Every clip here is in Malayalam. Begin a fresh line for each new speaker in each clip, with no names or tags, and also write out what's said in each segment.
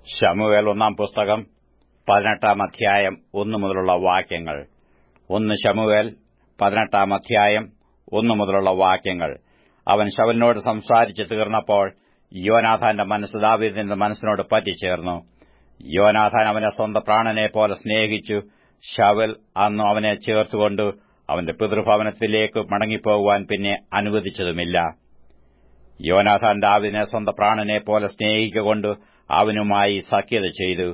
ശമൂവേൽ ഒന്നാം പുസ്തകം 18 അധ്യായം 1 മുതലുള്ള വാക്യങ്ങൾ. 1 ശമൂവേൽ 18 അധ്യായം 1 മുതലുള്ള വാക്യങ്ങൾ. അവൻ ശൌലിനോട് സംസാരിച്ചു തീർന്നപ്പോൾ യോനാഥാന്റെ മനസ്സ് ദാവീദിന്റെ മനസ്സിനോട് പറ്റിച്ചേർന്നു. യോനാഥാൻ അവനെ സ്വന്തം പ്രാണനെപ്പോലെ സ്നേഹിച്ചു. ശൌൽ അന്ന് അവനെ ചേർത്തുകൊണ്ട് അവന്റെ പിതൃഭവനത്തിലേക്ക് മടങ്ങിപ്പോകുവാൻ പിന്നെ അനുവദിച്ചതുമില്ല. യോനാഥാൻ ദാവീദിനെ സ്വന്തം പ്രാണനെപ്പോലെ സ്നേഹിക്കൊണ്ട് അവനുമായി സഖ്യത ചെയ്തു.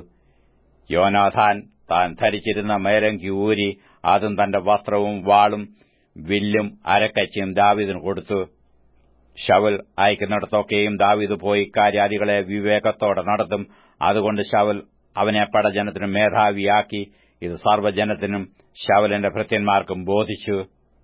യോനാഥാൻ താൻ ധരിച്ചിരുന്ന മേലങ്കി ഊരി അതും തന്റെ വസ്ത്രവും വാളും വില്ലും അരക്കച്ചയും ദാവീദിന് കൊടുത്തു. ശൌൽ അയക്കുന്നിടത്തൊക്കെയും ദാവീദ് പോയി കാര്യാദികളെ വിവേകത്തോടെ നടത്തും. അതുകൊണ്ട് ശൌൽ അവനെ പടജനത്തിനും മേധാവിയാക്കി. ഇത് സർവ്വജനത്തിനും ശൌലിന്റെ ഭൃത്യന്മാർക്കും ബോധിച്ചു.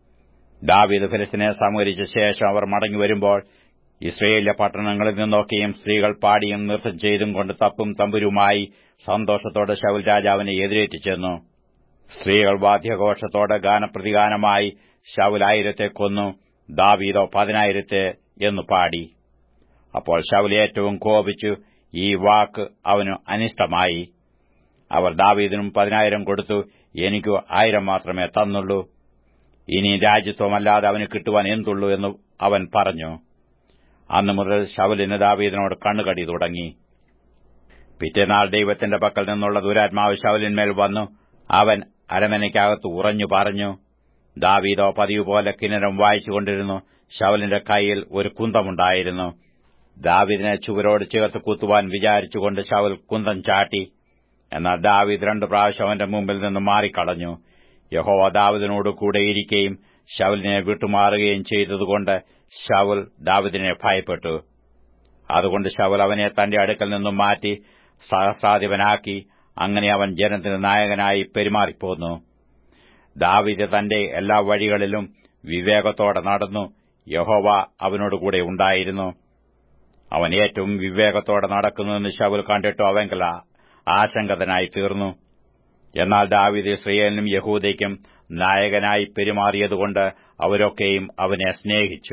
ദാവീദ് ഫെലിസ്ത്യനെ സംഹരിച്ച ശേഷം അവർ മടങ്ങിവരുമ്പോൾ ഇസ്രയേലിലെ പട്ടണങ്ങളിൽ നിന്നൊക്കെയും സ്ത്രീകൾ പാടിയും നൃത്തം ചെയ്തും കൊണ്ട് തപ്പും തമ്പുരുമായി സന്തോഷത്തോടെ ശൌൽ രാജാവിനെ എതിരേറ്റു ചെന്നു. സ്ത്രീകൾ വാദ്യഘോഷത്തോടെ ഗാനപ്രതിഗാനമായി ശൌൽ 1000 കൊന്നു, ദാവീദോ 10,000 എന്നു പാടി. അപ്പോൾ ശൌൽ ഏറ്റവും കോപിച്ചു. ഈ വാക്ക് അവനു അനിഷ്ടമായി. അവർ ദാവീദിനും 10,000 കൊടുത്തു. എനിക്ക് 1000 മാത്രമേ തന്നുള്ളൂ. ഇനി രാജ്യത്വമല്ലാതെ അവന് കിട്ടുവാൻ എന്തുള്ളൂ എന്ന് അവൻ പറഞ്ഞു. അന്നു മുതൽ ശൌലിന് ദാവീദിനോട് കണ്ണുകടി തുടങ്ങി. പിറ്റേനാൾ ദൈവത്തിന്റെ പക്കൽ നിന്നുള്ള ദുരാത്മാവ് ശൌലിന്മേൽ വന്നു. അവൻ അരമനയ്ക്കകത്ത് ഉറഞ്ഞു പറഞ്ഞു. ദാവീദോ പതിവ് പോലെ കിന്നരം വായിച്ചുകൊണ്ടിരുന്നു. ശൌലിന്റെ കൈയിൽ ഒരു കുന്തമുണ്ടായിരുന്നു. ദാവീദിനെ ചുവരോട് ചേർത്ത് കുത്തുവാൻ വിചാരിച്ചുകൊണ്ട് ശൌൽ കുന്തം ചാട്ടി. എന്നാൽ ദാവീദ് 2 പ്രാവശ്യം അവന്റെ മുമ്പിൽ നിന്ന് മാറിക്കളഞ്ഞു. യഹോവ ദാവീദിനോട് കൂടെയിരിക്കുകയും ശൌലിനെ വിട്ടുമാറുകയും ചെയ്തതുകൊണ്ട് ശൌൽ ദാവീദിനെ ഭയപ്പെട്ടു. അതുകൊണ്ട് ശൌൽ അവനെ തന്റെ അടുക്കൽ നിന്നും മാറ്റി സഹസ്രാധിപനാക്കി. അങ്ങനെ അവൻ ജനത്തിന് നായകനായി പെരുമാറിപ്പോന്നു. ദാവീദ് തന്റെ എല്ലാ വഴികളിലും വിവേകത്തോടെ നടന്നു. യഹോവ അവനോടുകൂടെ ഉണ്ടായിരുന്നു. അവൻ ഏറ്റവും വിവേകത്തോടെ നടക്കുന്നുവെന്ന് ശൌൽ കണ്ടിട്ടു അവങ്കൽ ആശങ്കതനായി തീർന്നു. എന്നാൽ ദാവീദ് ഇസ്രയേലിനും യഹൂദയ്ക്കും നായകനായി പെരുമാറിയതുകൊണ്ട് അവരൊക്കെയും അവനെ സ്നേഹിച്ചു.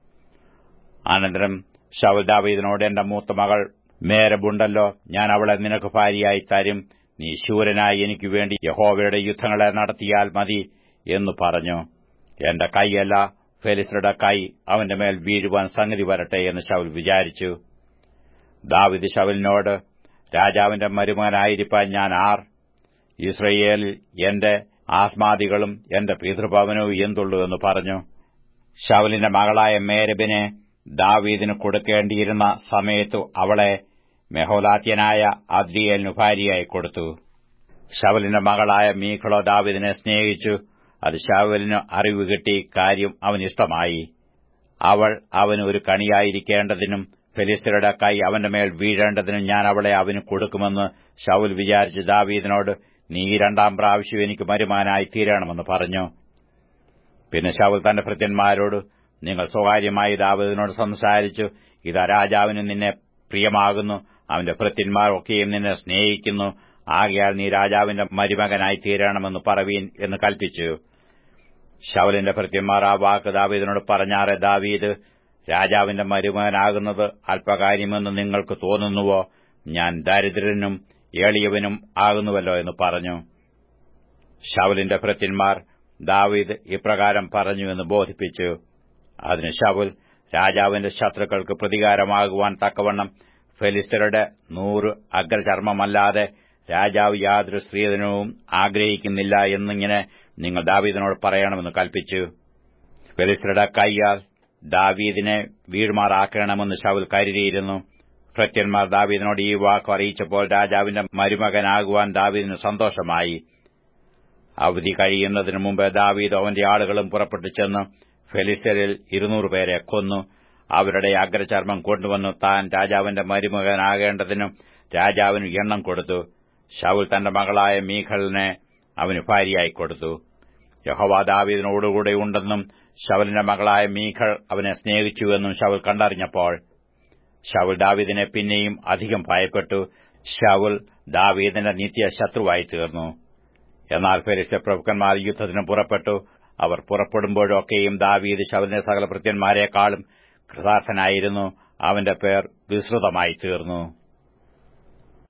അനന്തരം ശൌൽ ദാവീദിനോട്, എന്റെ മൂത്ത മകൾ മേരബുണ്ടല്ലോ, ഞാൻ അവളെ നിനക്ക് ഭാര്യയായി തരും. നീ ശൂരനായി എനിക്ക് വേണ്ടി യഹോവയുടെ യുദ്ധങ്ങളെ നടത്തിയാൽ മതി എന്നു പറഞ്ഞു. എന്റെ കൈയല്ല, ഫെലിസ്ത്യരുടെ കൈ അവന്റെ മേൽ വീഴുവാൻ സംഗതി വരട്ടെ എന്ന് ശൌൽ വിചാരിച്ചു. ദാവീദ് ശൌലിനോട്, രാജാവിന്റെ മരുമകനായിരിക്കാൻ ഞാൻ ആർ? ഇസ്രയേലിൽ എന്റെ ആസ്മാദികളും എന്റെ പിതൃഭവനവും എന്തുള്ളൂ എന്ന് പറഞ്ഞു. ശൌലിന്റെ മകളായ മേരബിനെ ദാവീദിന് കൊടുക്കേണ്ടിയിരുന്ന സമയത്തു അവളെ മെഹോലാത്യനായ അദ്രിയേലിനു ഭാര്യയായി കൊടുത്തു. ശൌലിന്റെ മകളായ മീഖളോ ദാവീദിനെ സ്നേഹിച്ചു. അത് ശൌലിന് അറിവ് കിട്ടി. കാര്യം അവനിഷ്ടമായി. അവൾ അവന് ഒരു കണിയായിരിക്കേണ്ടതിനും ഫെലിസ്ത്യരുടെ കൈ അവന്റെ മേൽ വീഴേണ്ടതിനും ഞാൻ അവളെ അവന് കൊടുക്കുമെന്ന് ശൌൽ വിചാരിച്ച് ദാവീദിനോട്, നീ 2ാം പ്രാവശ്യം എനിക്ക് മരുമകനായി തീരണമെന്ന് പറഞ്ഞു. പിന്നെ ശൌൽ തന്റെ ഭൃത്യന്മാരോട്, നിങ്ങൾ സ്വകാര്യമായി ദാവീദിനോട് സംസാരിച്ചു, ഇതാ രാജാവിന് നിന്നെ പ്രിയമാകുന്നു, അവന്റെ ഭൃത്യന്മാർ ഒക്കെയും നിന്നെ സ്നേഹിക്കുന്നു. ആകയാൽ നീ രാജാവിന്റെ മരുമകനായി തീരണമെന്ന് പറവീൻ എന്ന് കൽപ്പിച്ചു. ശൌലിന്റെ ഭൃത്യന്മാർ ആ വാക്ക് ദാവീദിനോട് പറഞ്ഞാറെ, ദാവീദ് രാജാവിന്റെ മരുമകനാകുന്നത് അല്പകാര്യമെന്ന് നിങ്ങൾക്ക് തോന്നുന്നുവോ? ഞാൻ ദരിദ്രനും എളിയവനും ആകുന്നുവല്ലോ എന്ന് പറഞ്ഞു. ശൌലിന്റെ ഭൃത്യന്മാർ ദാവീദ് ഇപ്രകാരം പറഞ്ഞു എന്ന് ബോധിപ്പിച്ചു. അതിന് ശൌൽ, രാജാവിന്റെ ശത്രുക്കൾക്ക് പ്രതികാരമാകുവാൻ തക്കവണ്ണം ഫെലിസ്ത്യരുടെ 100 അഗ്രചർമ്മമല്ലാതെ രാജാവ് യാതൊരു സ്ത്രീധനവും ആഗ്രഹിക്കുന്നില്ല എന്നിങ്ങനെ നിങ്ങൾ ദാവീദിനോട് പറയണമെന്ന് കൽപ്പിച്ചു. ഫെലിസ്ത്യരുടെ കൈയാൽ ദാവീദിനെ വീഴ്മാറാക്കണമെന്ന് ശൌൽ കരുതിയിരുന്നു. ഭൃത്യന്മാർ ദാവീദിനോട് ഈ വാക്ക് അറിയിച്ചപ്പോൾ രാജാവിന്റെ മരുമകനാകുവാൻ ദാവീദിന് സന്തോഷമായി. അവധി കഴിയുന്നതിനു മുമ്പ് ദാവീദ് അവന്റെ ആളുകളും പുറപ്പെട്ടു ചെന്ന് ഫെലിസ്ത്യരിൽ 200 പേരെ കൊന്നു. അവരുടെ അഗ്രചർമ്മം കൊണ്ടുവന്നു താൻ രാജാവിന്റെ മരുമകനാകേണ്ടതിനും രാജാവിന് എണ്ണം കൊടുത്തു. ശൌൽ തന്റെ മകളായ മീഖളിനെ അവന് ഭാര്യയായി കൊടുത്തു. യഹോവ ദാവീദിനോടുകൂടെ ഉണ്ടെന്നും ശൌലിന്റെ മകളായ മീഖൾ അവനെ സ്നേഹിച്ചുവെന്നും ശൌൽ കണ്ടറിഞ്ഞപ്പോൾ ശൌൽ ദാവീദിനെ പിന്നെയും അധികം ഭയപ്പെട്ടു. ശൌൽ ദാവീദിന്റെ നിത്യശത്രുവായി തീർന്നു. എന്നാൽ ഫെലിസ്ത്യ പ്രഭുക്കന്മാർ യുദ്ധത്തിന് പുറപ്പെട്ടു. അവർ പുറപ്പെടുമ്പോഴൊക്കെയും ദാവീദ് ശൌലിന്റെ സകല ഭൃത്യന്മാരെക്കാളും കൃതാർത്ഥനായിരുന്നു. അവന്റെ പേർ വിസ്തൃതമായി തീർന്നു.